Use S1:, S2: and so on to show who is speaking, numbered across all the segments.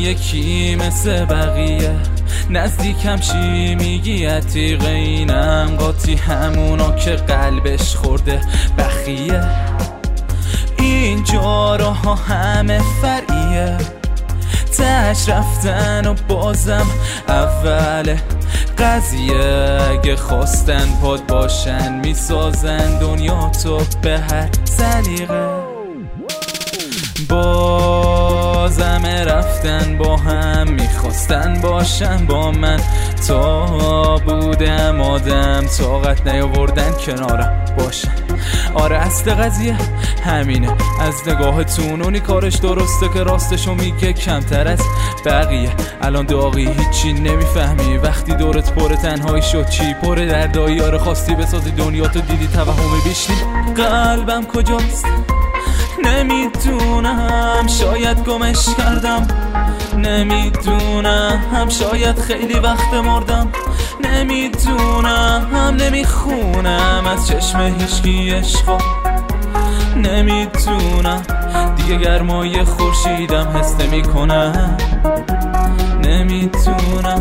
S1: یکی مثل بقیه، نزدیکم چی میگی عتیقه، اینم قاطی همونا که قلبش خورده بخیه. اینجا راها همه فرعیه، تش رفتن و بازم اوله قضیه. اگه خواستن پاد باشن میسازن دنیا تو به هر سلیقه. بازم رفتن با هم میخواستن باشن با من، تا بودم آدم طاقت نیاوردن کنارم باشن. آره اصل قضیه همینه، از نگاهتون اونی کارش درسته که راستشو میگه کمتر از بقیه. الان داغی هیچی نمیفهمی وقتی دورت پر تنهایی شد، چی پر دردایی. آره خواستی بسازی دنیا تو دیدی توهمی بیشنی. قلبم کجاست نمیدونم، شاید گمش کردم نمیدونم، شاید خیلی وقت مردم نمیدونم، نمیخونم از چشم هیچکی عشقا نمیدونم، دیگه گرمای خورشیدم حس نمیکنم نمیدونم.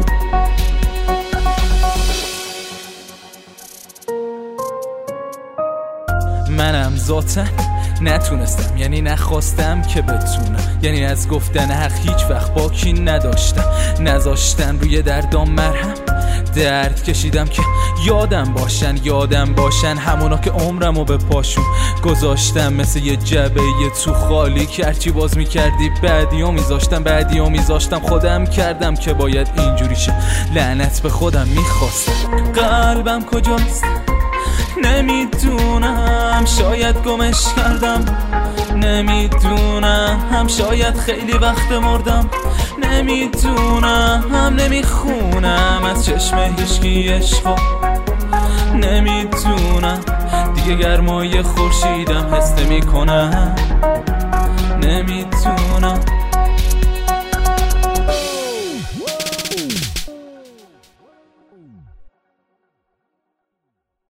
S1: منم ذاتن نتونستم، یعنی نخواستم که بتونم، یعنی از گفتن حق هیچ وقت باکی نداشتم، نذاشتن روی دردام مرهم. درد کشیدم که یادم باشن همونا که عمرمو به پاشون گذاشتم، مثل یه جبه یه تو خالی که هرچی باز میکردی بعدیو میذاشتم خودم کردم که باید اینجوری شه، لعنت به خودم میخواستم. قلبم کجاست نمیدونم، شاید گمش کردم نمیدونم، شاید خیلی وقت مردم نمیدونم، نمیخونم از چشم هیچکی عشقا نمیدونم، دیگه گرمای خورشیدم حس نمیکنم نمیدونم.